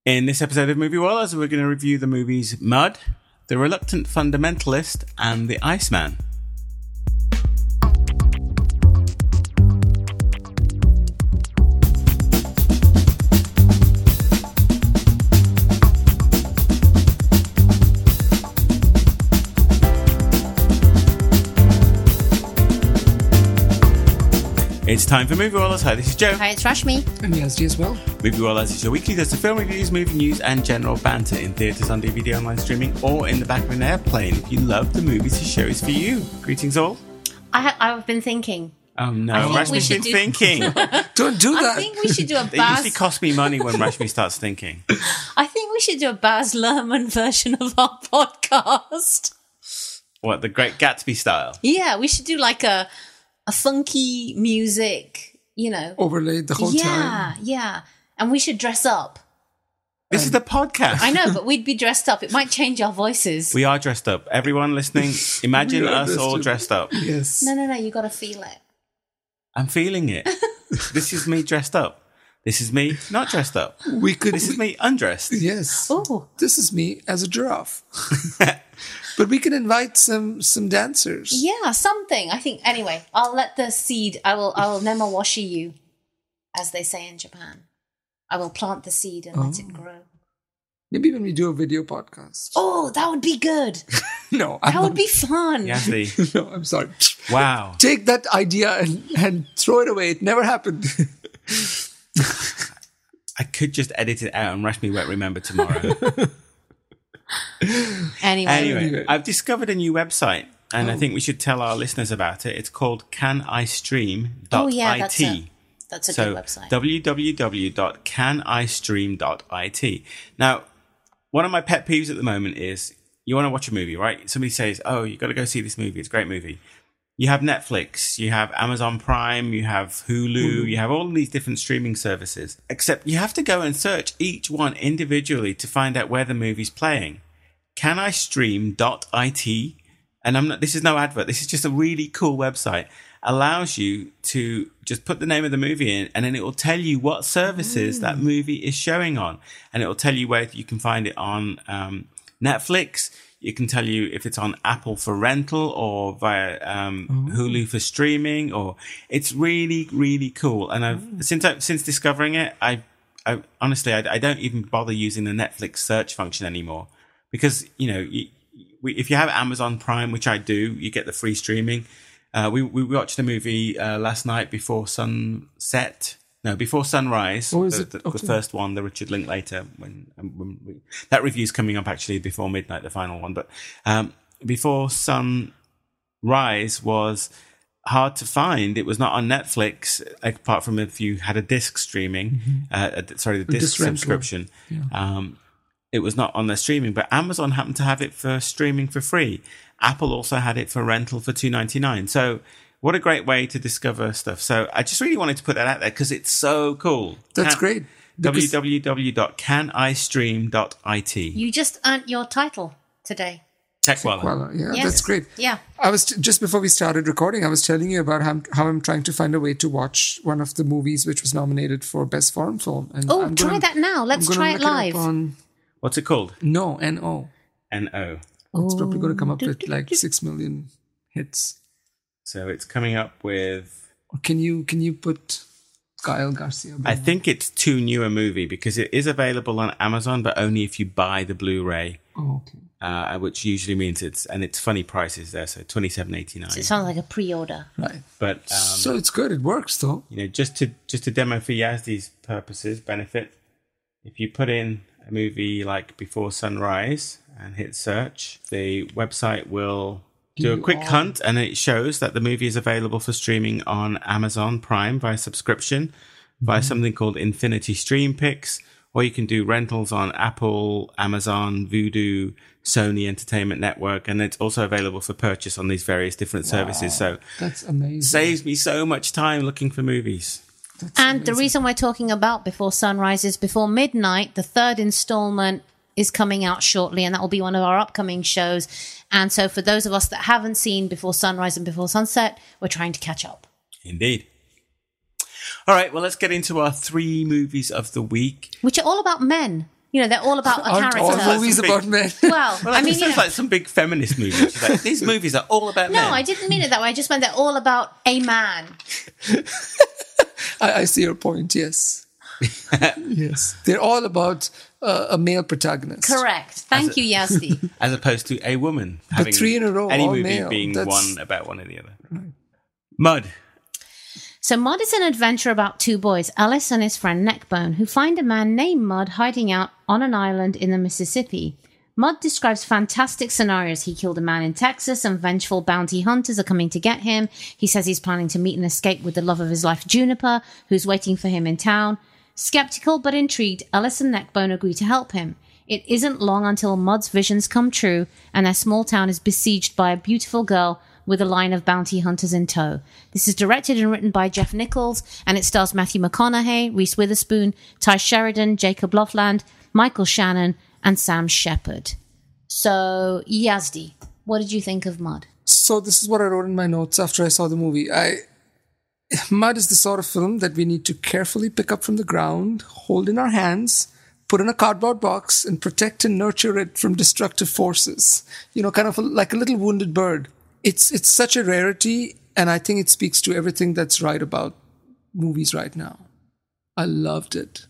In this episode of Movie Wallers, we're going to review the movies Mud, The Reluctant Fundamentalist, and The Iceman. It's time for Movie Wallers. Hi, this is Joe. Hi, it's Rashmi. And Yazdi as well. Movie Wallers is your weekly dose of film reviews, movie news, and general banter in theatres, on DVD, online streaming, or in the back of an airplane. If you love the movies, this show is for you. Greetings all. I've been thinking. Oh no, Rashmi's been thinking. Don't do that. I think we should do a It Baz. usually costs me money when Rashmi starts thinking. I think we should do a Baz Luhrmann version of our podcast. What, the Great Gatsby style? Yeah, we should do like a funky music, Overlaid the whole time. Yeah. And we should dress up. This is the podcast. I know, but we'd be dressed up. It might change our voices. We are dressed up. Everyone listening, imagine We are us all dressed up. Yes. No, you got to feel it. I'm feeling it. This is me dressed up. This is me not dressed up. This is me undressed. Yes. Oh. This is me as a giraffe. But we can invite some dancers. Yeah, something. I think, anyway, I'll let the seed, I will nemawashi you, as they say in Japan. I will plant the seed and let it grow. Maybe when we do a video podcast. Oh, that would be good. No. That would be fun. Yazdi. No, I'm sorry. Wow. Take that idea and throw it away. It never happened. I could just edit it out and Rashmi won't remember tomorrow. Anyway, I've discovered a new website and I think we should tell our listeners about it. It's called canistream.it. Oh, yeah, that's a good website. www.canistream.it. Now, one of my pet peeves at the moment is you want to watch a movie, right? Somebody says, oh, you got to go see this movie. It's a great movie. You have Netflix, you have Amazon Prime, you have Hulu, you have all of these different streaming services. Except you have to go and search each one individually to find out where the movie's playing. Canistream.it, and this is no advert, this is just a really cool website, allows you to just put the name of the movie in and then it will tell you what services that movie is showing on. And it will tell you where you can find it on Netflix. It can tell you if it's on Apple for rental or via Hulu for streaming. Or it's really, really cool. And I've since discovering it, I honestly don't even bother using the Netflix search function anymore because if you have Amazon Prime, which I do, you get the free streaming. We watched a movie last night before sunrise. Oh, is it? The Okay. first one, the Richard Linklater. That review's coming up actually before midnight, the final one. But Before Sunrise was hard to find. It was not on Netflix, apart from if you had a disc streaming. The disc subscription. Yeah. It was not on their streaming, but Amazon happened to have it for streaming for free. Apple also had it for rental for $2.99. So what a great way to discover stuff. So I just really wanted to put that out there because it's so cool. That's great. www.canistream.it. You just earned your title today. Techwalla. Well, yeah, Yes. that's great. Yeah. I was just before we started recording, I was telling you about how I'm trying to find a way to watch one of the movies which was nominated for Best Foreign Film. And Oh, try that now. Let's try it live. What's it called? No, N-O. N-O. It's probably going to come up with like 6 million hits. So it's coming up with... Can you put Gael Garcia Bernal? I think it's too new a movie because it is available on Amazon, but only if you buy the Blu-ray. Oh, okay. Which usually means it's funny prices there, so $27.89. So it sounds like a pre-order. Right. But so it's good. It works though. Just to demo for Yazdi's benefit, if you put in a movie like Before Sunrise and hit search, the website will do a quick hunt and it shows that the movie is available for streaming on Amazon Prime via subscription, via something called Infinity Stream Picks, or you can do rentals on Apple, Amazon, Vudu, Sony Entertainment Network, and it's also available for purchase on these various different services. So that's amazing. Saves me so much time looking for movies. That's And amazing. the reason we're talking about Before Sunrise is Before Midnight, the third installment is coming out shortly, and that will be one of our upcoming shows. And so for those of us that haven't seen Before Sunrise and Before Sunset, we're trying to catch up. Indeed. All right, well, let's get into our 3 movies of the week. Which are all about men. they're all about a Aren't character. all movies about men? Well, Well, I mean, it sounds like some big feminist movie. She's like, these movies are all about men. no, I didn't mean it that way. I just meant they're all about a man. I see your point, yes. Yes. They're all about a male protagonist. Correct. Thank you, Yazdi. As opposed to a woman having 3 in a row, any all movie male. being That's- one about one or the other. Right. Mud. So Mud is an adventure about two boys, Ellis and his friend Neckbone, who find a man named Mud hiding out on an island in the Mississippi. Mud describes fantastic scenarios. He killed a man in Texas and vengeful bounty hunters are coming to get him. He says he's planning to meet and escape with the love of his life, Juniper, who's waiting for him in town. Skeptical but intrigued, Ellis and Neckbone agree to help him. It isn't long until Mud's visions come true and their small town is besieged by a beautiful girl with a line of bounty hunters in tow. This is directed and written by Jeff Nichols, and it stars Matthew McConaughey, Reese Witherspoon, Ty Sheridan, Jacob Lofland, Michael Shannon, and Sam Shepard. So, Yazdi, what did you think of Mud? So this is what I wrote in my notes after I saw the movie. Mud is the sort of film that we need to carefully pick up from the ground, hold in our hands, put in a cardboard box, and protect and nurture it from destructive forces. Kind of like a little wounded bird. It's such a rarity, and I think it speaks to everything that's right about movies right now. I loved it.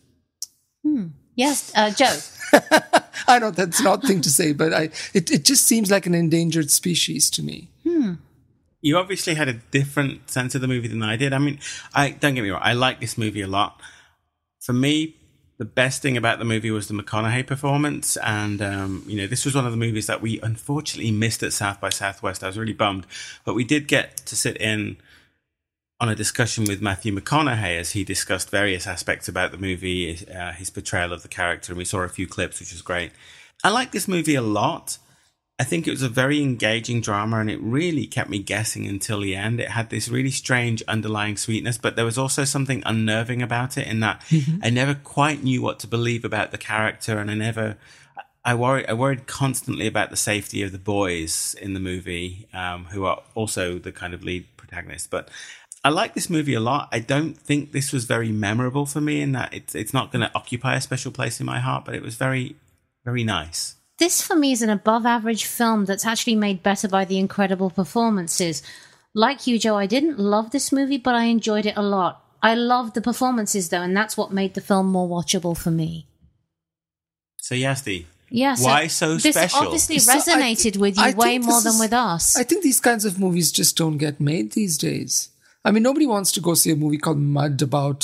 Yes, Joe. I know that's an odd thing to say, but it just seems like an endangered species to me. You obviously had a different sense of the movie than I did. I mean, don't get me wrong, I like this movie a lot. For me, the best thing about the movie was the McConaughey performance. And, this was one of the movies that we unfortunately missed at South by Southwest. I was really bummed. But we did get to sit in on a discussion with Matthew McConaughey as he discussed various aspects about the movie, his portrayal of the character. And we saw a few clips, which was great. I like this movie a lot. I think it was a very engaging drama and it really kept me guessing until the end. It had this really strange underlying sweetness, but there was also something unnerving about it in that I never quite knew what to believe about the character, and I worried constantly about the safety of the boys in the movie, who are also the kind of lead protagonists. But I like this movie a lot. I don't think this was very memorable for me in that it's not going to occupy a special place in my heart, but it was very, very nice. This, for me, is an above-average film that's actually made better by the incredible performances. Like you, Joe, I didn't love this movie, but I enjoyed it a lot. I loved the performances, though, and that's what made the film more watchable for me. So, Yazdi, why so this special? Obviously resonated with you way more than with us. I think these kinds of movies just don't get made these days. I mean, nobody wants to go see a movie called Mud about...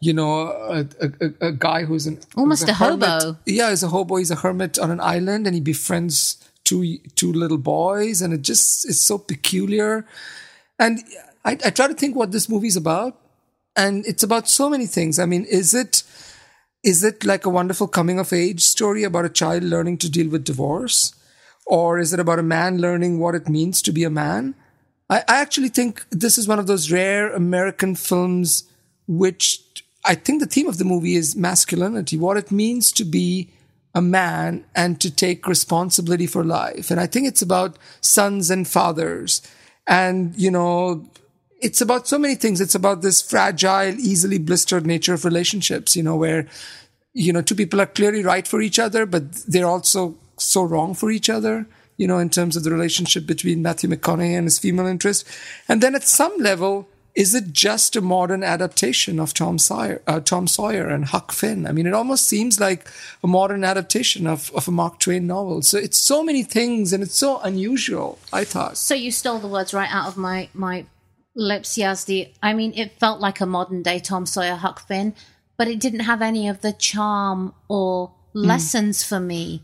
a guy who's almost a hermit. hobo. Yeah, he's a hobo. He's a hermit on an island, and he befriends two little boys, and it just is so peculiar. And I try to think what this movie's about, and it's about so many things. I mean, is it like a wonderful coming of age story about a child learning to deal with divorce, or is it about a man learning what it means to be a man? I actually think this is one of those rare American films which I think the theme of the movie is masculinity, what it means to be a man and to take responsibility for life. And I think it's about sons and fathers. And, it's about so many things. It's about this fragile, easily blistered nature of relationships, where, two people are clearly right for each other, but they're also so wrong for each other, in terms of the relationship between Matthew McConaughey and his female interest. And then at some level, is it just a modern adaptation of Tom Sawyer and Huck Finn? I mean, it almost seems like a modern adaptation of a Mark Twain novel. So it's so many things, and it's so unusual, I thought. So you stole the words right out of my lips, Yazdi. I mean, it felt like a modern-day Tom Sawyer, Huck Finn, but it didn't have any of the charm or lessons for me.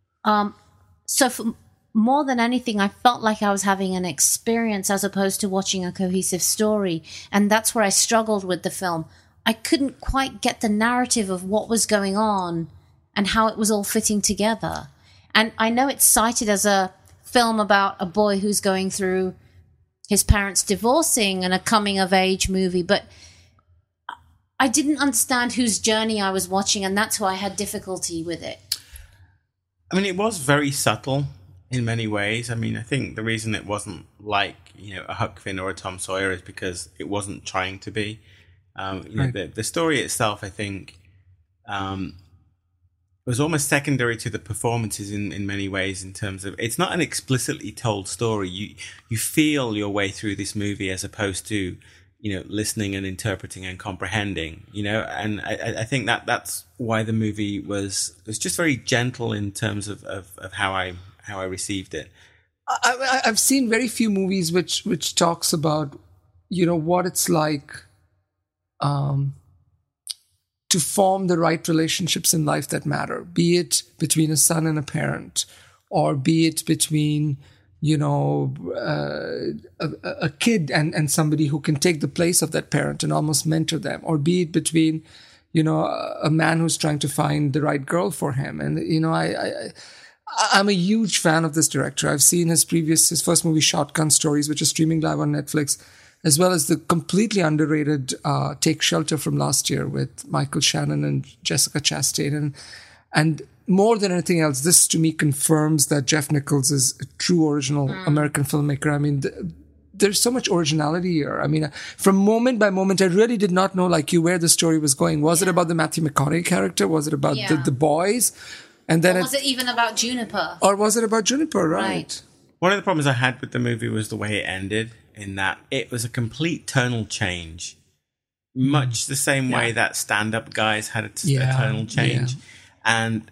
So for more than anything, I felt like I was having an experience as opposed to watching a cohesive story. And that's where I struggled with the film. I couldn't quite get the narrative of what was going on and how it was all fitting together. And I know it's cited as a film about a boy who's going through his parents divorcing and a coming-of-age movie, but I didn't understand whose journey I was watching, and that's why I had difficulty with it. I mean, it was very subtle in many ways. I mean, I think the reason it wasn't like, a Huck Finn or a Tom Sawyer is because it wasn't trying to be. Right. The story itself, I think, was almost secondary to the performances in many ways, in terms of it's not an explicitly told story. You feel your way through this movie as opposed to, listening and interpreting and comprehending, and I think that's why the movie was just very gentle in terms of how I received it. I've seen very few movies which talks about, what it's like to form the right relationships in life that matter, be it between a son and a parent, or be it between, a kid and somebody who can take the place of that parent and almost mentor them, or be it between, a man who's trying to find the right girl for him. And, I'm a huge fan of this director. I've seen his first movie, Shotgun Stories, which is streaming live on Netflix, as well as the completely underrated Take Shelter from last year with Michael Shannon and Jessica Chastain. And more than anything else, this to me confirms that Jeff Nichols is a true original American filmmaker. I mean, there's so much originality here. I mean, from moment by moment, I really did not know, like you, where the story was going. Was it about the Matthew McConaughey character? Was it about the boys? And then or was it even about Juniper? Or was it about Juniper, right? One of the problems I had with the movie was the way it ended, in that it was a complete tonal change. Much the same way that stand-up guys had a tonal change. Yeah. And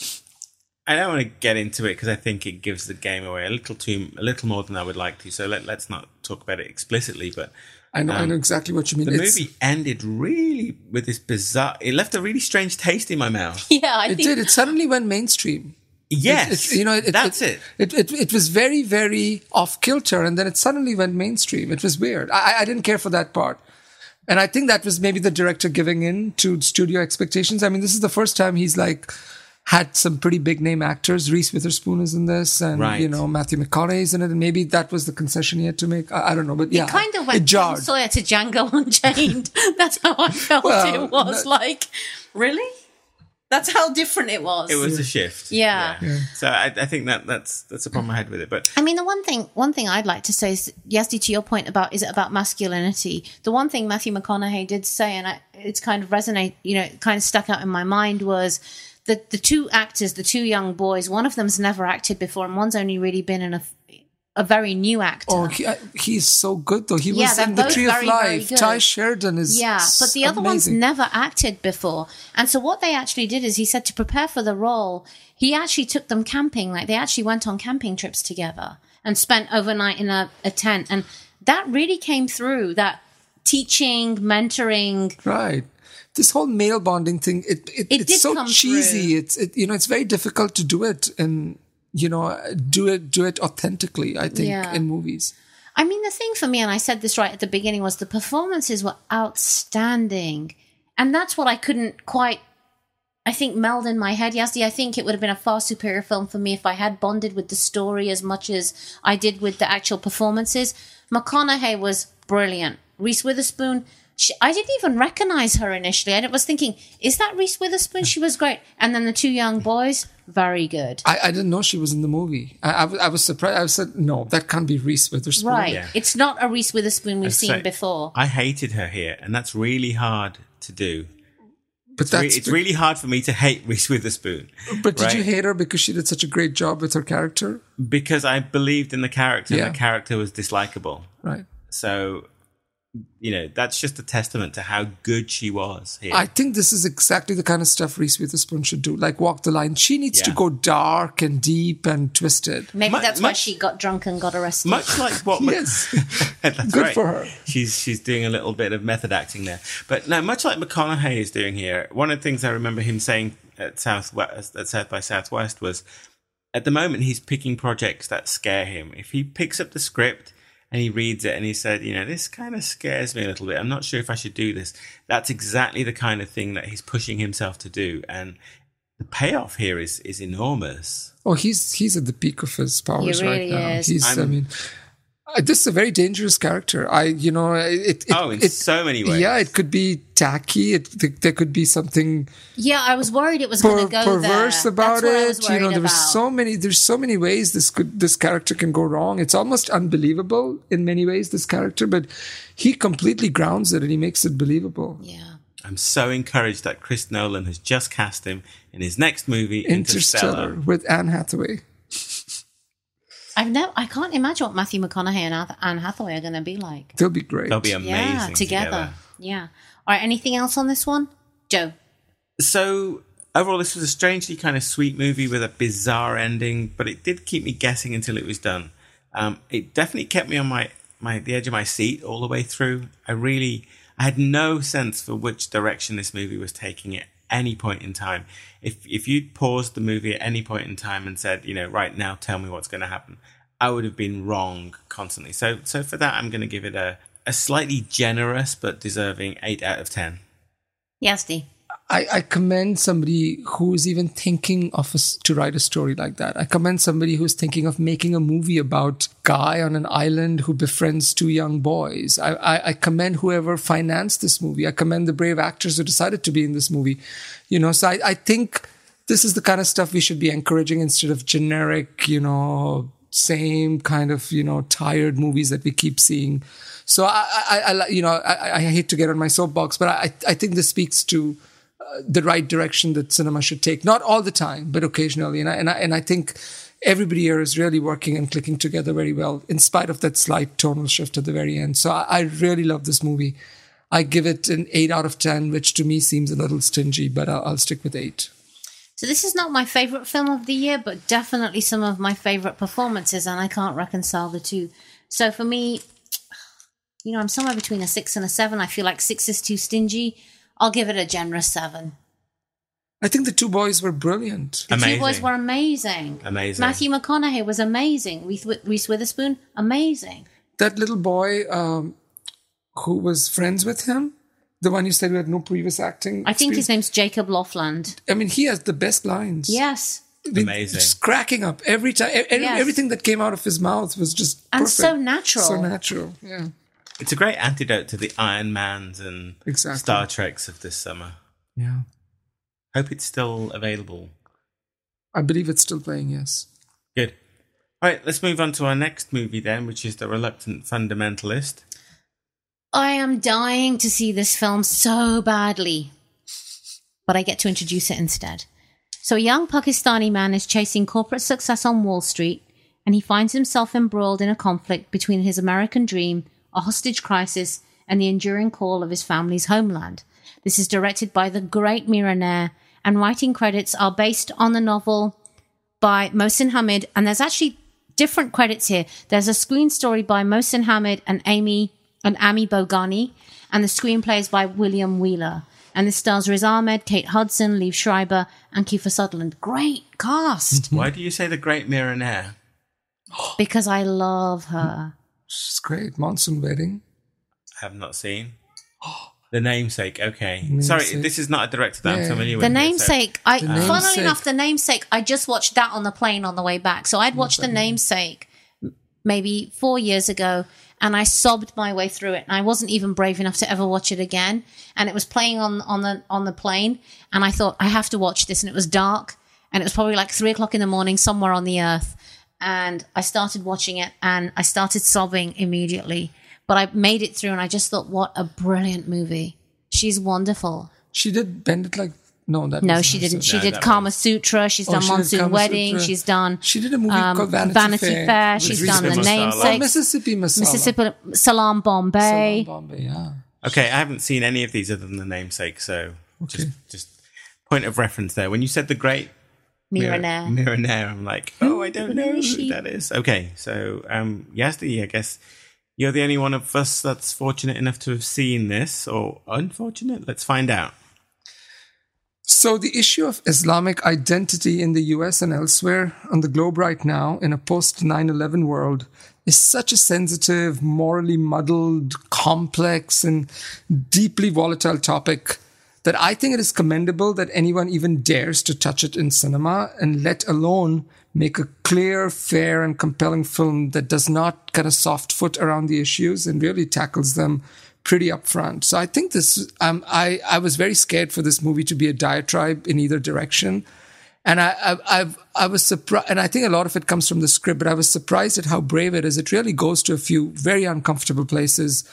I don't want to get into it because I think it gives the game away a little more than I would like to. So let's not talk about it explicitly, but I know exactly what you mean. The movie ended really with this bizarre... It left a really strange taste in my mouth. Yeah, it did. It suddenly went mainstream. Yes, that's it. It was very, very off kilter, and then it suddenly went mainstream. It was weird. I didn't care for that part, and I think that was maybe the director giving in to studio expectations. I mean, this is the first time he's had some pretty big name actors. Reese Witherspoon is in this, and Matthew McConaughey is in it, and maybe that was the concession he had to make. I don't know, but yeah, it kind of went Tom Sawyer to Django Unchained. That's how I felt it was. Really? That's how different it was. It was a shift. Yeah. So I think that's a problem I had with it. But I mean, the one thing I'd like to say is, Yazdi, to your point about, is it about masculinity? The one thing Matthew McConaughey did say, and it's kind of kind of stuck out in my mind, was that the two actors, the two young boys, one of them's never acted before, and one's only really been in a very new actor. Oh, he's so good though. He was in The Tree of Life. Ty Sheridan is but the other one's never acted before. And so what they actually did is, he said, to prepare for the role, he actually took them camping. They actually went on camping trips together and spent overnight in a tent. And that really came through, that teaching, mentoring. Right. This whole male bonding thing, it's so cheesy. Through. It's very difficult to do it and do it authentically, I think, in movies. I mean, the thing for me, and I said this right at the beginning, was the performances were outstanding. And that's what I couldn't quite, I think, meld in my head. Yazdi, I think it would have been a far superior film for me if I had bonded with the story as much as I did with the actual performances. McConaughey was brilliant. Reese Witherspoon, I didn't even recognize her initially. I was thinking, is that Reese Witherspoon? She was great. And then the two young boys, very good. I didn't know she was in the movie. I was surprised. I said, no, that can't be Reese Witherspoon. Right. Yeah. It's not a Reese Witherspoon we've seen before. I hated her here, and that's really hard to do. But it's really hard for me to hate Reese Witherspoon. But did you hate her because she did such a great job with her character? Because I believed in the character, and the character was dislikable. Right. So... that's just a testament to how good she was here. I think this is exactly the kind of stuff Reese Witherspoon should do, like walk the line. She needs to go dark and deep and twisted. Maybe that's why she got drunk and got arrested. Much like what... Yes. That's good right. for her. She's doing a little bit of method acting there. But no, much like McConaughey is doing here, one of the things I remember him saying at South by Southwest was, at the moment, he's picking projects that scare him. If he picks up the script and he reads it and he said, this kind of scares me a little bit, I'm not sure if I should do this, that's exactly the kind of thing that he's pushing himself to do. And the payoff here is enormous. Oh, he's at the peak of his powers he really right now. Is. This is a very dangerous character. In so many ways. Yeah, it could be tacky. There could be something. Yeah, I was worried it was going to go perverse there. about That's it. What I was worried about. There's so many ways this character can go wrong. It's almost unbelievable in many ways, this character, but he completely grounds it and he makes it believable. Yeah. I'm so encouraged that Chris Nolan has just cast him in his next movie, Interstellar, with Anne Hathaway. I can't imagine what Matthew McConaughey and Anne Hathaway are going to be like. They'll be great. They'll be amazing together. Yeah. All right, anything else on this one? Joe? So, overall, this was a strangely kind of sweet movie with a bizarre ending, but it did keep me guessing until it was done. It definitely kept me on the edge of my seat all the way through. I had no sense for which direction this movie was taking at any point in time. If you'd paused the movie at any point in time and said, right now, tell me what's going to happen, I would have been wrong constantly. So for that, I'm going to give it a slightly generous but deserving 8 out of 10. Yes, Dee. I commend somebody who is even thinking of to write a story like that. I commend somebody who's thinking of making a movie about a guy on an island who befriends 2 young boys. I commend whoever financed this movie. I commend the brave actors who decided to be in this movie. So I think this is the kind of stuff we should be encouraging instead of generic, same kind of, tired movies that we keep seeing. So I hate to get on my soapbox, but I think this speaks to the right direction that cinema should take. Not all the time, but occasionally. And I think everybody here is really working and clicking together very well, in spite of that slight tonal shift at the very end. So I really love this movie. I give it an 8 out of 10, which to me seems a little stingy, but I'll stick with 8. So this is not my favorite film of the year, but definitely some of my favorite performances, and I can't reconcile the two. So for me, I'm somewhere between a 6 and a 7. I feel like 6 is too stingy. I'll give it a generous 7. I think the 2 boys were brilliant. The 2 boys were amazing. Amazing. Matthew McConaughey was amazing. Reese Witherspoon, amazing. That little boy who was friends with him, the one you said who had no previous acting I think his name's Jacob Lofland. I mean, he has the best lines. Yes. Amazing. Just cracking up every time. Everything that came out of his mouth was just perfect. And so natural. So natural, yeah. It's a great antidote to the Iron Mans and Star Treks of this summer. Yeah. Hope it's still available. I believe it's still playing, yes. Good. All right, let's move on to our next movie then, which is The Reluctant Fundamentalist. I am dying to see this film so badly, but I get to introduce it instead. So a young Pakistani man is chasing corporate success on Wall Street, and he finds himself embroiled in a conflict between his American dream, a hostage crisis, and the enduring call of his family's homeland. This is directed by the great Mira Nair, and writing credits are based on the novel by Mohsin Hamid, and there's actually different credits here. There's a screen story by Mohsin Hamid and Ami Bogani, and the screenplay is by William Wheeler. And this stars Riz Ahmed, Kate Hudson, Liev Schreiber, and Kiefer Sutherland. Great cast. Why do you say the great Mira Nair? Because I love her. She's great. Monsoon Wedding. I have not seen. The Namesake, okay. Sorry, this is not a director that I'm familiar with. The Namesake. Funnily Namesake. enough, The Namesake, I just watched that on the plane on the way back. So I'd watched The Namesake maybe 4 years ago, and I sobbed my way through it. And I wasn't even brave enough to ever watch it again. And it was playing on the plane, and I thought, I have to watch this. And it was dark, and it was probably like 3 o'clock in the morning somewhere on the earth. And I started watching it, and I started sobbing immediately. But I made it through, and I just thought, what a brilliant movie. She's wonderful. She did Bend It Like... No, she didn't. She did Kama Sutra. She's done Monsoon Wedding. She's done... She did a movie called Vanity Fair. She's done The Namesake. Mississippi Masala. Salam Bombay. Salam Bombay, yeah. Okay, I haven't seen any of these other than The Namesake, so just point of reference there. When you said the great... Mira Nair, I'm like, I don't know who that is. Okay, so Yazdi, I guess you're the only one of us that's fortunate enough to have seen this, or unfortunate? Let's find out. So the issue of Islamic identity in the US and elsewhere on the globe right now in a post 9/11 world is such a sensitive, morally muddled, complex, and deeply volatile topic that I think it is commendable that anyone even dares to touch it in cinema, and let alone make a clear, fair, and compelling film that does not kind of soft foot around the issues and really tackles them pretty upfront. So I think this, I was very scared for this movie to be a diatribe in either direction. And I was surprised, and I think a lot of it comes from the script, but I was surprised at how brave it is. It really goes to a few very uncomfortable places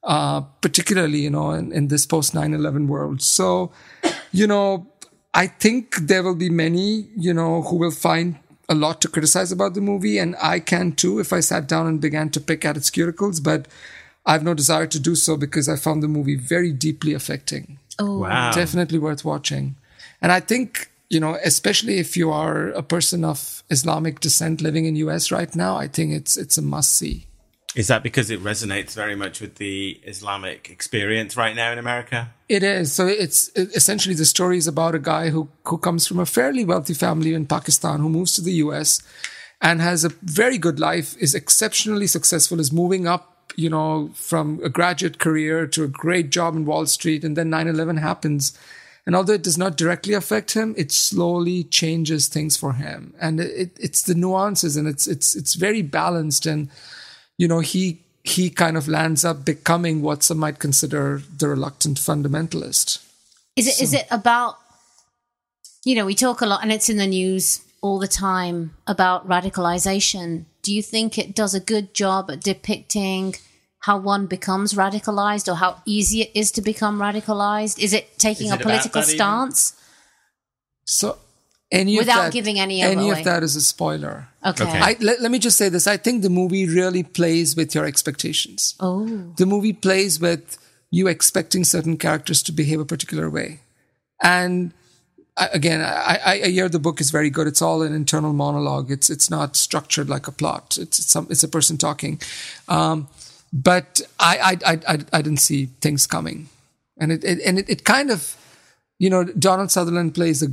particularly, in this post 9/11 world. So, I think there will be many, who will find a lot to criticize about the movie, and I can too if I sat down and began to pick at its cuticles, but I have no desire to do so because I found the movie very deeply affecting. Oh, Wow. Definitely worth watching. And I think, especially if you are a person of Islamic descent living in US right now, I think it's a must-see. Is that because it resonates very much with the Islamic experience right now in America? It is. So it's essentially the story is about a guy who comes from a fairly wealthy family in Pakistan, who moves to the US and has a very good life, is exceptionally successful, is moving up, from a graduate career to a great job in Wall Street. And then 9/11 happens. And although it does not directly affect him, it slowly changes things for him. And it's the nuances, and it's very balanced. And, he kind of lands up becoming what some might consider the reluctant fundamentalist. Is it about, we talk a lot, and it's in the news all the time, about radicalization. Do you think it does a good job at depicting how one becomes radicalized, or how easy it is to become radicalized? Is it taking a political stance? So without giving any away. Of that is a spoiler. Okay. Let me just say this. I think the movie really plays with your expectations. Oh. The movie plays with you expecting certain characters to behave a particular way. And I hear the book is very good. It's all an internal monologue. It's not structured like a plot. It's a person talking. But I didn't see things coming. And it kind of, Donald Sutherland plays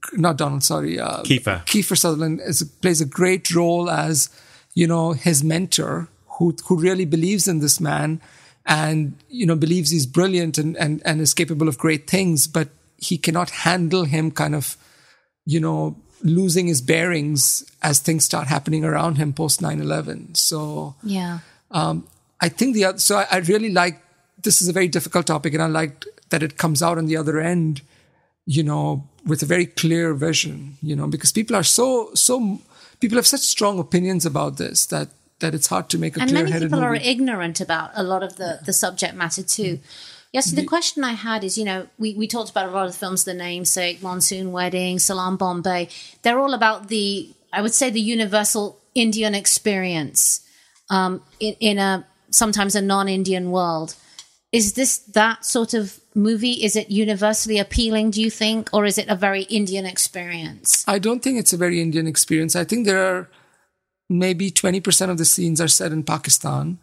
Kiefer Sutherland plays a great role as, his mentor who really believes in this man and, believes he's brilliant and is capable of great things, but he cannot handle him kind of, losing his bearings as things start happening around him post 9/11. So, yeah. I think I really like, this is a very difficult topic, and I liked that it comes out on the other end, with a very clear vision, because people are people have such strong opinions about this that it's hard to make a clear-headed movie. And many people are ignorant about a lot of the subject matter too. Yes, so the question I had is, we talked about a lot of the films, The Namesake, Monsoon Wedding, Salam Bombay. They're all about I would say the universal Indian experience in sometimes a non-Indian world. Is this that sort of movie? Is it universally appealing, do you think? Or is it a very Indian experience? I don't think it's a very Indian experience. I think there are maybe 20% of the scenes are set in Pakistan.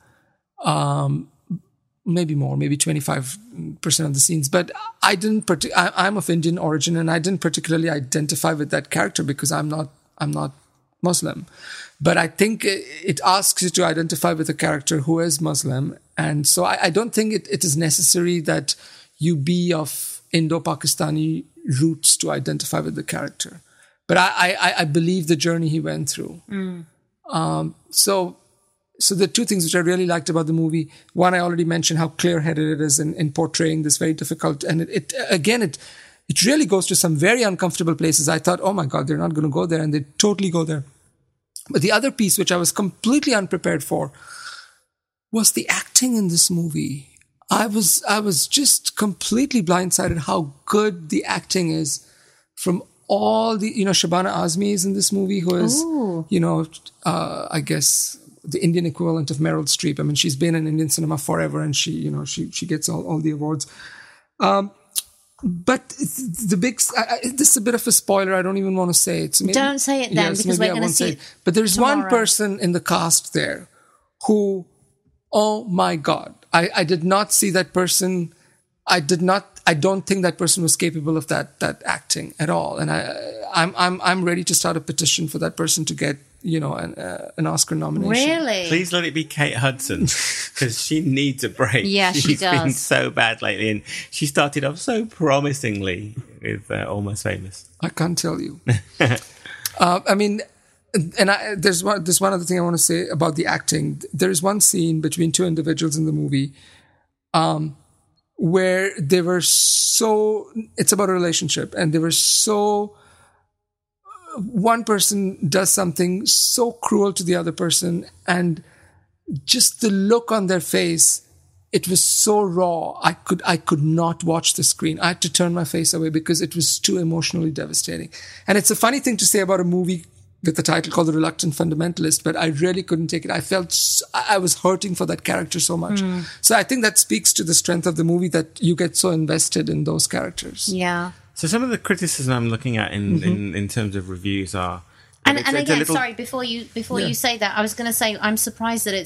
Maybe more, maybe 25% of the scenes. But I'm of Indian origin, and I didn't particularly identify with that character because I'm not Muslim. But I think it asks you to identify with a character who is Muslim. And so I don't think it is necessary that you be of Indo-Pakistani roots to identify with the character. But I believe the journey he went through. So the two things which I really liked about the movie, one, I already mentioned how clear-headed it is in portraying this very difficult, and it really goes to some very uncomfortable places. I thought, oh my God, they're not going to go there, and they totally go there. But the other piece, which I was completely unprepared for, was the acting in this movie. I was just completely blindsided how good the acting is from all the, Shabana Azmi is in this movie, who is, I guess the Indian equivalent of Meryl Streep. I mean, she's been in Indian cinema forever, and she gets all the awards. But the big, this is a bit of a spoiler. I don't even want to say it. So don't say it then, because we're going to see it. But there's tomorrow. One person in the cast there who, oh my God, I did not see that person. I don't think that person was capable of that acting at all. And I'm ready to start a petition for that person to get, an Oscar nomination. Really? Please let it be Kate Hudson, because she needs a break. Yeah, she She's been does. so bad lately, and she started off so promisingly with Almost Famous. I can't tell you. I mean, and there's one other thing I want to say about the acting. There is one scene between two individuals in the movie, where they were it's about a relationship, and they were one person does something so cruel to the other person, and just the look on their face it was so raw. I could not watch the screen. I had to turn my face away because it was too emotionally devastating. And it's a funny thing to say about a movie with a title called The Reluctant Fundamentalist, but I really couldn't take it. I was hurting for that character so much. So I think that speaks to the strength of the movie, that you get so invested in those characters. Yeah. So some of the criticism I'm looking at in terms of reviews are... And again, sorry, before you say that, I was going to say, I'm surprised that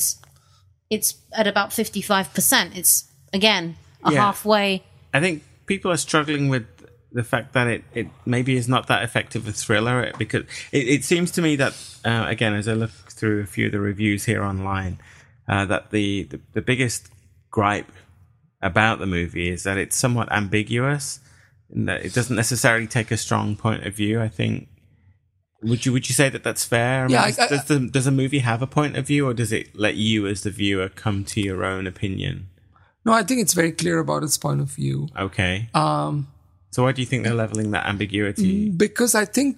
it's at about 55%. It's, again, halfway. I think people are struggling with the fact that it maybe is not that effective a thriller, because it seems to me that, again, as I look through a few of the reviews here online, that the biggest gripe about the movie is that it's somewhat ambiguous, and that it doesn't necessarily take a strong point of view, I think. Would you say that that's fair? Yeah, does a movie have a point of view, or does it let you as the viewer come to your own opinion? No, I think it's very clear about its point of view. Okay. So why do you think they're leveling that ambiguity? Because I think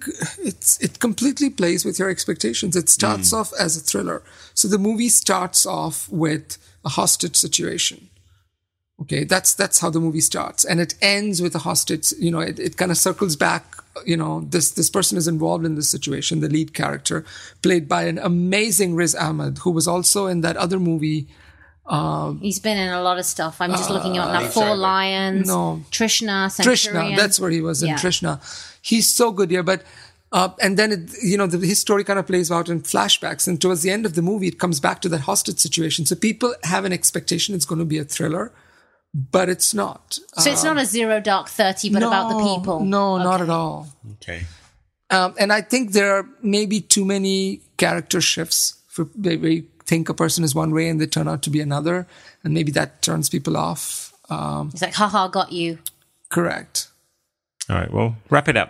it completely plays with your expectations. It starts off as a thriller. So the movie starts off with a hostage situation. Okay, that's how the movie starts. And it ends with a hostage, it kind of circles back, this person is involved in this situation, the lead character, played by an amazing Riz Ahmed, who was also in that other movie. He's been in a lot of stuff. I'm just looking at now. Four Lions, Trishna, Centurion. Trishna, that's where he was in Trishna. He's so good here, but and then his story kind of plays out in flashbacks, and towards the end of the movie, it comes back to that hostage situation. So people have an expectation it's going to be a thriller, but it's not. So it's not a Zero Dark 30, but about the people. No, not at all. Okay. And I think there are maybe too many character shifts for where think a person is one way and they turn out to be another, and maybe that turns people off. It's like, haha, got you. Correct. All right, well, wrap it up.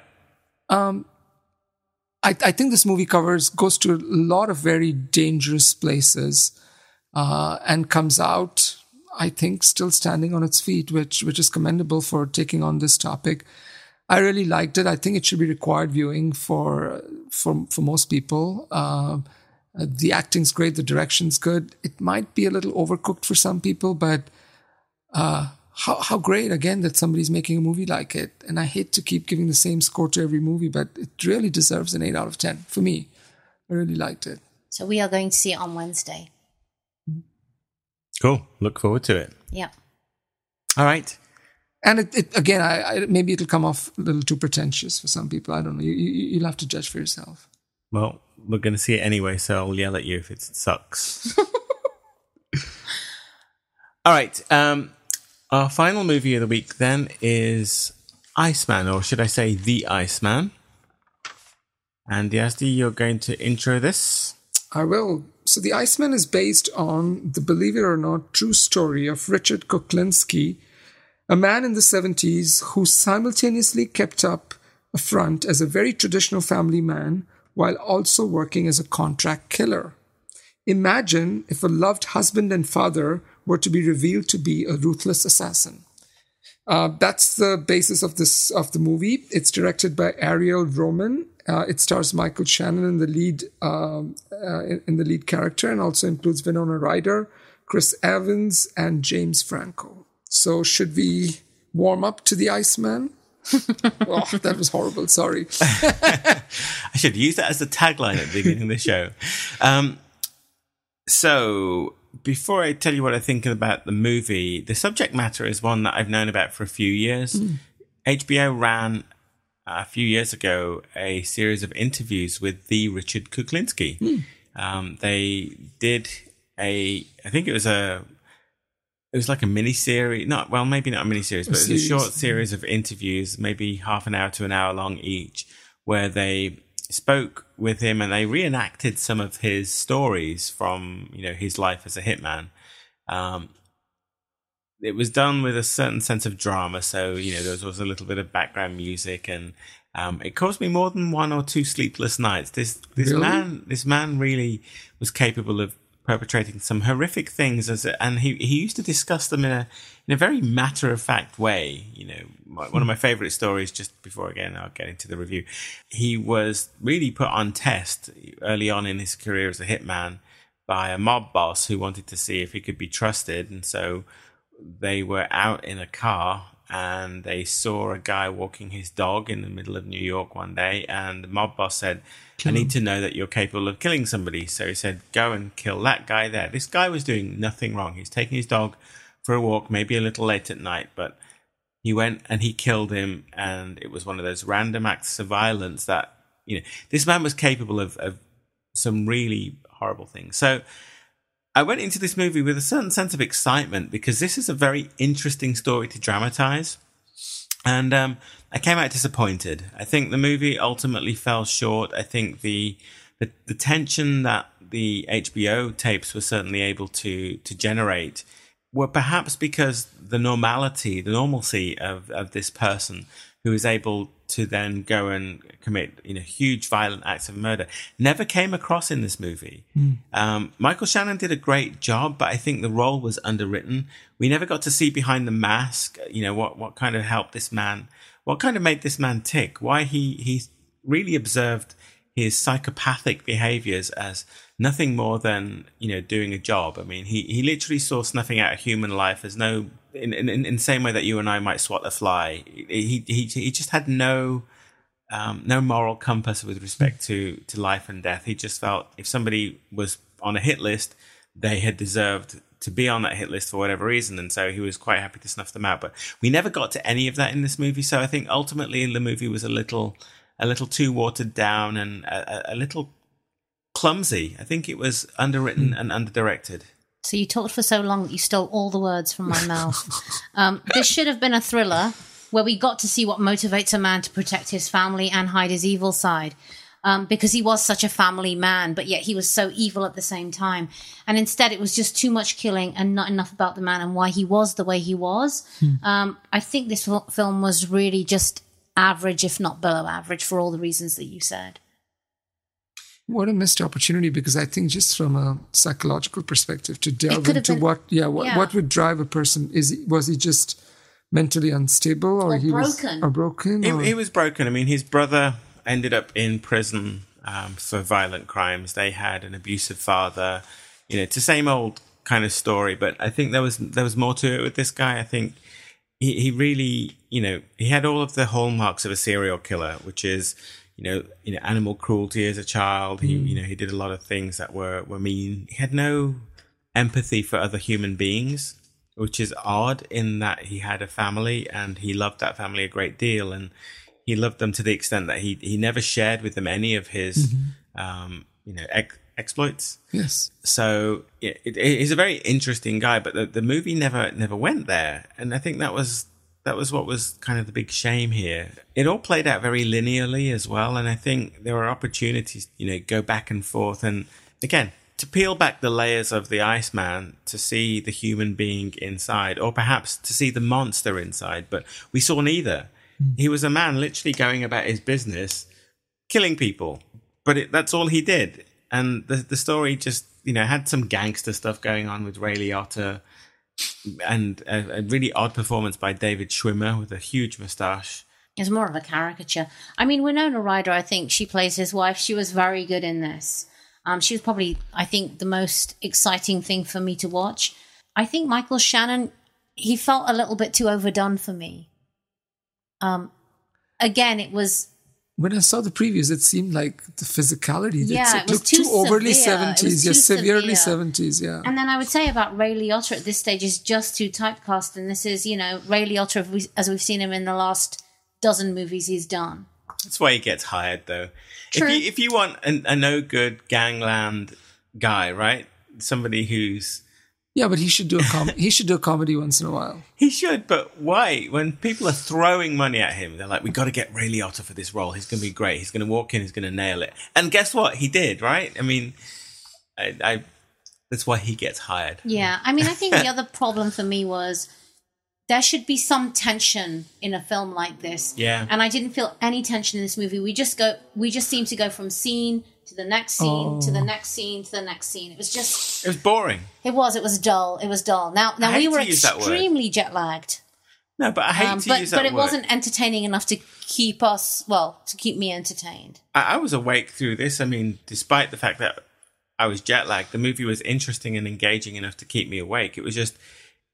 I think this movie goes to a lot of very dangerous places, and comes out, I think, still standing on its feet, which is commendable for taking on this topic. I really liked it. I think it should be required viewing for most people. The acting's great. The direction's good. It might be a little overcooked for some people, but how great, again, that somebody's making a movie like it. And I hate to keep giving the same score to every movie, but it really deserves an 8 out of 10 for me. I really liked it. So we are going to see it on Wednesday. Cool. Look forward to it. Yeah. All right. And it again, I maybe it'll come off a little too pretentious for some people. I don't know. You'll have to judge for yourself. Well, we're going to see it anyway, so I'll yell at you if it sucks. All right. Our final movie of the week then is Iceman, or should I say The Iceman. And Yazdi, you're going to intro this? I will. So The Iceman is based on the, believe it or not, true story of Richard Kuklinski, a man in the 70s who simultaneously kept up a front as a very traditional family man while also working as a contract killer. Imagine if a loved husband and father were to be revealed to be a ruthless assassin. That's the basis of the movie. It's directed by Ariel Roman. It stars Michael Shannon in the lead character, and also includes Winona Ryder, Chris Evans, and James Franco. So should we warm up to The Iceman? Oh, that was horrible. Sorry. I should use that as the tagline at the beginning of the show. So before I tell you what I think about the movie, the subject matter is one that I've known about for a few years. HBO ran a few years ago a series of interviews with the Richard Kuklinski. They did I think it was like a mini-series, maybe not a mini-series, but it was a short series of interviews, maybe half an hour to an hour long each, where they spoke with him and they reenacted some of his stories from, his life as a hitman. It was done with a certain sense of drama, so, there was a little bit of background music, and it caused me more than 1 or 2 sleepless nights. This man really was capable of perpetrating some horrific things, and he used to discuss them in a very matter-of-fact way. One of my favorite stories, just before again I'll get into the review, he was really put on test early on in his career as a hitman by a mob boss who wanted to see if he could be trusted, and so they were out in a car and they saw a guy walking his dog in the middle of New York one day, and the mob boss said, I need to know that you're capable of killing somebody. So he said, go and kill that guy there. This guy was doing nothing wrong. He's taking his dog for a walk, maybe a little late at night, but he went and he killed him, and it was one of those random acts of violence that, this man was capable of some really horrible things. So I went into this movie with a certain sense of excitement because this is a very interesting story to dramatize. And I came out disappointed. I think the movie ultimately fell short. I think the tension that the HBO tapes were certainly able to generate were perhaps because the normalcy of this person who is able to then go and commit huge violent acts of murder never came across in this movie. Michael Shannon did a great job, but I think the role was underwritten. We never got to see behind the mask, what kind of helped this man, what kind of made this man tick, why he really observed his psychopathic behaviors as nothing more than, doing a job. I mean, he literally saw snuffing out a human life as no, in the same way that you and I might swat a fly. He just had no moral compass with respect to life and death. He just felt if somebody was on a hit list, they had deserved to be on that hit list for whatever reason. And so he was quite happy to snuff them out. But we never got to any of that in this movie. So I think ultimately the movie was a little too watered down and a little clumsy. I think it was underwritten and underdirected. So you talked for so long that you stole all the words from my mouth. This should have been a thriller where we got to see what motivates a man to protect his family and hide his evil side. Because he was such a family man, but yet he was so evil at the same time. And instead, it was just too much killing and not enough about the man and why he was the way he was. I think this film was really just average, if not below average, for all the reasons that you said. What a missed opportunity, because I think just from a psychological perspective to delve into what would drive a person. Was he just mentally unstable or he broken? Was broken? He was broken. I mean, his brother ended up in prison for violent crimes. They had an abusive father. It's the same old kind of story, but I think there was more to it with this guy. I think he really, he had all of the hallmarks of a serial killer, which is, animal cruelty as a child. He did a lot of things that were mean. He had no empathy for other human beings, which is odd in that he had a family and he loved that family a great deal. And he loved them to the extent that he never shared with them any of his, exploits. Yes. So he's a very interesting guy, but the movie never went there. And I think that was what was kind of the big shame here. It all played out very linearly as well. And I think there were opportunities, go back and forth. And again, to peel back the layers of the Iceman to see the human being inside, or perhaps to see the monster inside. But we saw neither. He was a man literally going about his business, killing people. But that's all he did. And the story just, had some gangster stuff going on with Ray Liotta and a really odd performance by David Schwimmer with a huge moustache. It's more of a caricature. I mean, Winona Ryder, I think she plays his wife. She was very good in this. She was probably, I think, the most exciting thing for me to watch. I think Michael Shannon, he felt a little bit too overdone for me. Again, it was... When I saw the previews, it seemed like the physicality. It was looked too overly severe. 70s. Severely 70s, yeah. And then I would say about Ray Liotta at this stage is just too typecast. And this is, Ray Liotta, as we've seen him in the last dozen movies he's done. That's why he gets hired, though. True. If you want a no-good gangland guy, right? Somebody who's... Yeah, but he should do a comedy once in a while. He should, but why? When people are throwing money at him, they're like, we got to get Ray Liotta for this role. He's going to be great. He's going to walk in. He's going to nail it. And guess what? He did, right? I mean, that's why he gets hired. Yeah. I mean, I think the other problem for me was there should be some tension in a film like this. Yeah. And I didn't feel any tension in this movie. We just seem to go from scene to the next scene, to the next scene, to the next scene. It was boring. It was dull. Now we were extremely jet lagged. No, but I hate to use that word. But it wasn't entertaining enough to keep me entertained. I was awake through this. I mean, despite the fact that I was jet lagged, the movie was interesting and engaging enough to keep me awake. It was just,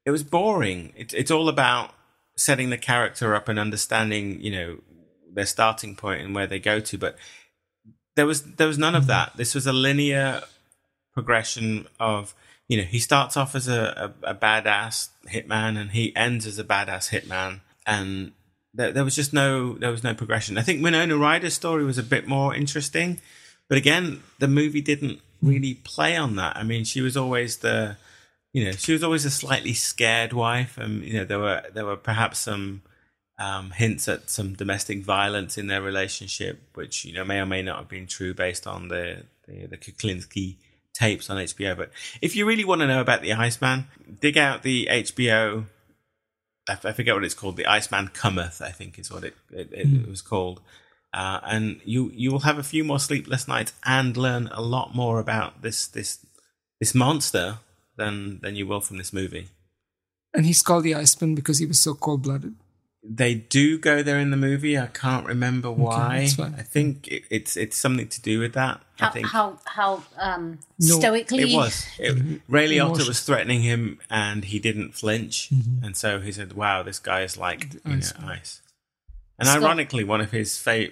it was boring. It's all about setting the character up and understanding, their starting point and where they go to. But there was none of that. This was a linear progression of, he starts off as a badass hitman and he ends as a badass hitman, and there was no progression. I think Winona Ryder's story was a bit more interesting, but again, the movie didn't really play on that. I mean, she was always a slightly scared wife, and there were perhaps some hints at some domestic violence in their relationship, which may or may not have been true based on the Kuklinski tapes on HBO. But if you really want to know about the Iceman, dig out the HBO. I forget what it's called. The Iceman Cometh, I think, is what it was called. And you will have a few more sleepless nights and learn a lot more about this monster than you will from this movie. And he's called the Iceman because he was so cold-blooded. They do go there in the movie. I can't remember why. That's fine. I think it's something to do with that. How stoically? It was. Ray Liotta was threatening him, and he didn't flinch, and so he said, "Wow, this guy is like ice." And ironically, one of the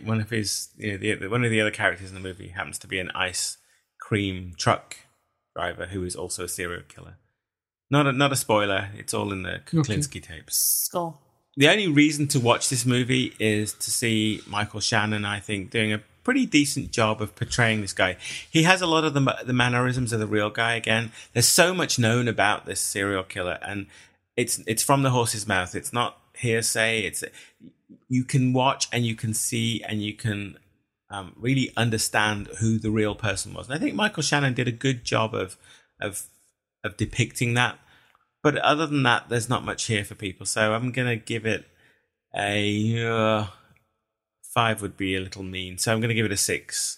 other characters in the movie happens to be an ice cream truck driver who is also a serial killer. Not a spoiler. It's all in the Kuklinski tapes. Score. The only reason to watch this movie is to see Michael Shannon, I think, doing a pretty decent job of portraying this guy. He has a lot of the mannerisms of the real guy again. There's so much known about this serial killer, and it's from the horse's mouth. It's not hearsay. You can watch and you can see and you can really understand who the real person was. And I think Michael Shannon did a good job of depicting that. But other than that, there's not much here for people. So I'm going to give it a 5 would be a little mean. So I'm going to give it a 6.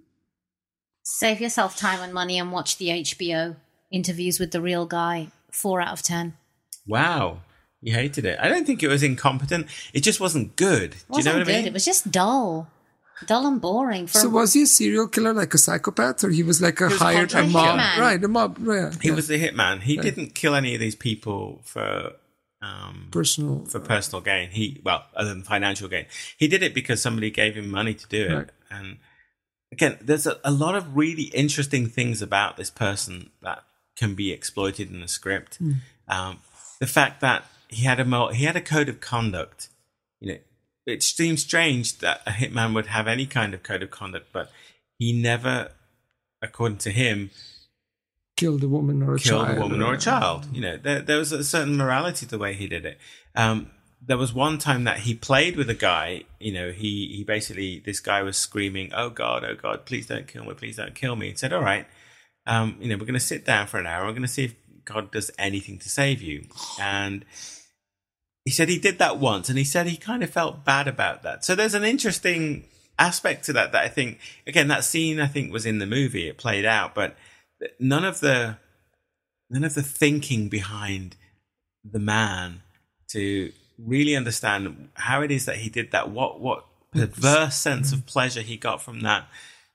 Save yourself time and money and watch the HBO interviews with the real guy. 4 out of 10. Wow. You hated it. I don't think it was incompetent. It just wasn't good. Do you know what I mean? It was just dull and boring. So was he a serial killer, like a psychopath, or he was like a hired mob? Right, a mob. Yeah, he was the hitman. He didn't kill any of these people for personal gain. Other than financial gain, he did it because somebody gave him money to do it. Right. And again, there's a lot of really interesting things about this person that can be exploited in the script. The fact that he had a code of conduct, it seems strange that a hitman would have any kind of code of conduct, but he never, according to him, killed a woman or a child. There was a certain morality to the way he did it. There was one time that he played with a guy. He basically, this guy was screaming, "Oh God, please don't kill me, please don't kill me." He said, "All right, we're going to sit down for an hour. We're going to see if God does anything to save you." And he said he did that once, and he said he kind of felt bad about that. So there's an interesting aspect to that I think, again, that scene I think was in the movie. It played out, but none of the thinking behind the man to really understand how it is that he did that, what perverse sense of pleasure he got from that.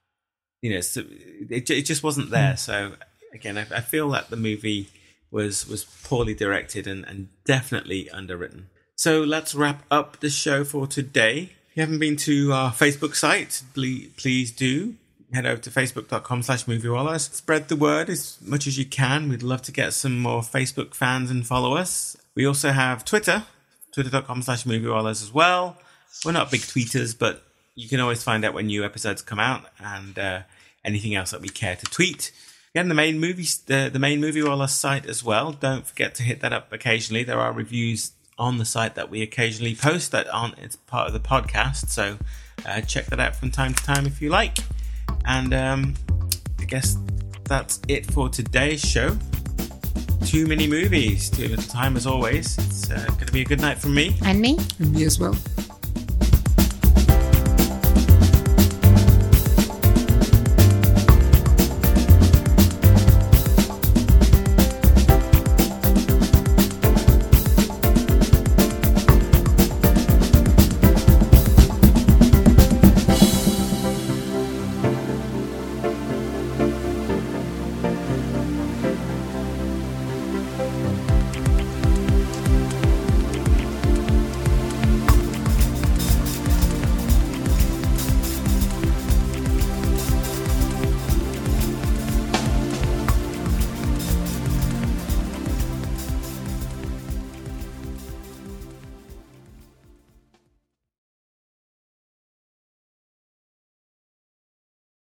So it just wasn't there. So again, I feel that the movie was poorly directed and definitely underwritten. So let's wrap up the show for today. If you haven't been to our Facebook site, please do. Head over to facebook.com/moviewallahs. Spread the word as much as you can. We'd love to get some more Facebook fans and follow us. We also have Twitter, twitter.com/moviewallahs as well. We're not big tweeters, but you can always find out when new episodes come out and anything else that we care to tweet. Again, the main Movie Wallahs site as well. Don't forget to hit that up occasionally. There are reviews on the site that we occasionally post that aren't it's part of the podcast. So check that out from time to time if you like. And I guess that's it for today's show. Too many movies, too little time as always. It's going to be a good night from me. And me. And me as well.